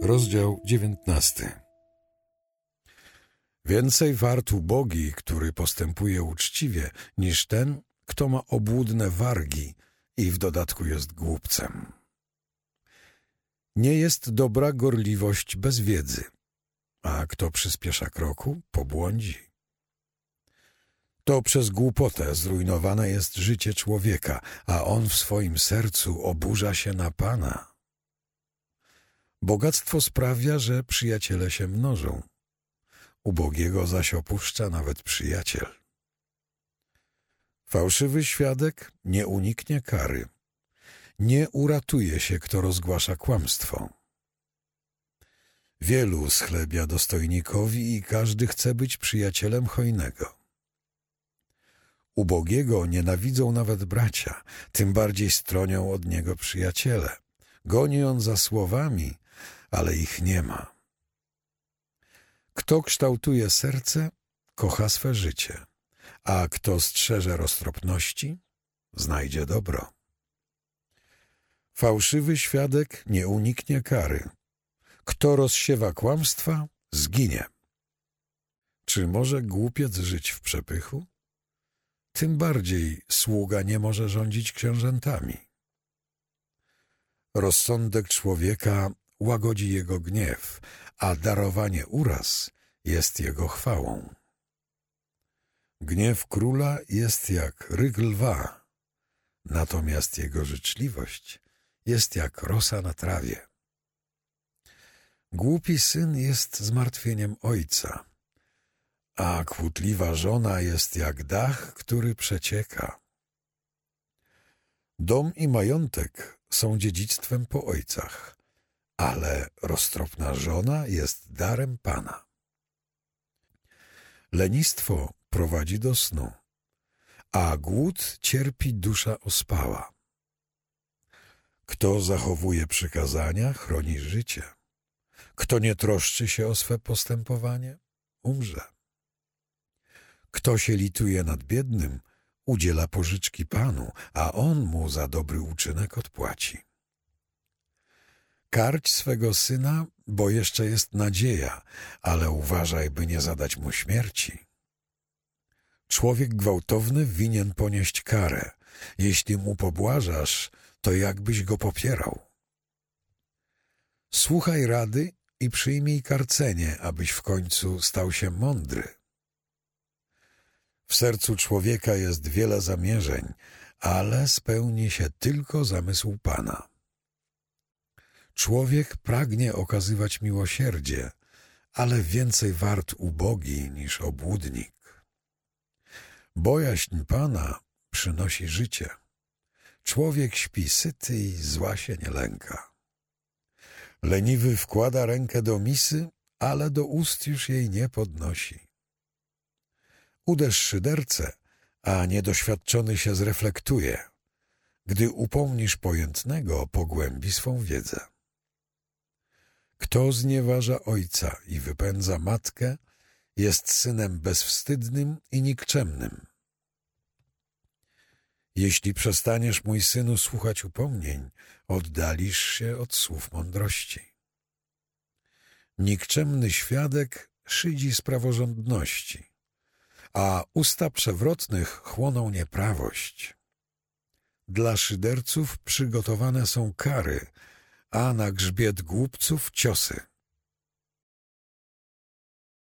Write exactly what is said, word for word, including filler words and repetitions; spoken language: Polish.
Rozdział dziewiętnasty. Więcej wart ubogi, który postępuje uczciwie, niż ten, kto ma obłudne wargi i w dodatku jest głupcem. Nie jest dobra gorliwość bez wiedzy, a kto przyspiesza kroku, pobłądzi. To przez głupotę zrujnowane jest życie człowieka, a on w swoim sercu oburza się na Pana. Bogactwo sprawia, że przyjaciele się mnożą. Ubogiego zaś opuszcza nawet przyjaciel. Fałszywy świadek nie uniknie kary. Nie uratuje się, kto rozgłasza kłamstwo. Wielu schlebia dostojnikowi i każdy chce być przyjacielem hojnego. Ubogiego nienawidzą nawet bracia, tym bardziej stronią od niego przyjaciele. Goni on za słowami, ale ich nie ma. Kto kształtuje serce, kocha swe życie, a kto strzeże roztropności, znajdzie dobro. Fałszywy świadek nie uniknie kary. Kto rozsiewa kłamstwa, zginie. Czy może głupiec żyć w przepychu? Tym bardziej sługa nie może rządzić książętami. Rozsądek człowieka łagodzi jego gniew, a darowanie uraz jest jego chwałą. Gniew króla jest jak ryk lwa, natomiast jego życzliwość jest jak rosa na trawie. Głupi syn jest zmartwieniem ojca, a kłótliwa żona jest jak dach, który przecieka. Dom i majątek są dziedzictwem po ojcach, ale roztropna żona jest darem Pana. Lenistwo prowadzi do snu, a głód cierpi dusza ospała. Kto zachowuje przykazania, chroni życie. Kto nie troszczy się o swe postępowanie, umrze. Kto się lituje nad biednym, udziela pożyczki Panu, a On mu za dobry uczynek odpłaci. Karć swego syna, bo jeszcze jest nadzieja, ale uważaj, by nie zadać mu śmierci. Człowiek gwałtowny winien ponieść karę. Jeśli mu pobłażasz, to jakbyś go popierał. Słuchaj rady i przyjmij karcenie, abyś w końcu stał się mądry. W sercu człowieka jest wiele zamierzeń, ale spełni się tylko zamysł Pana. Człowiek pragnie okazywać miłosierdzie, ale więcej wart ubogi niż obłudnik. Bojaźń Pana przynosi życie. Człowiek śpi syty i zła się nie lęka. Leniwy wkłada rękę do misy, ale do ust już jej nie podnosi. Uderz szydercę, a niedoświadczony się zreflektuje. Gdy upomnisz pojętnego, pogłębi swą wiedzę. Kto znieważa ojca i wypędza matkę, jest synem bezwstydnym i nikczemnym. Jeśli przestaniesz, mój synu, słuchać upomnień, oddalisz się od słów mądrości. Nikczemny świadek szydzi z praworządności, a usta przewrotnych chłoną nieprawość. Dla szyderców przygotowane są kary, a na grzbiet głupców ciosy.